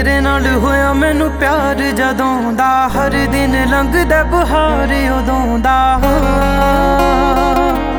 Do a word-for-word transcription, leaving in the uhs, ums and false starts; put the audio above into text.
तेरे नाल होया मैनू प्यार जदों दा, हर दिन लंघदा बहार उदों दा।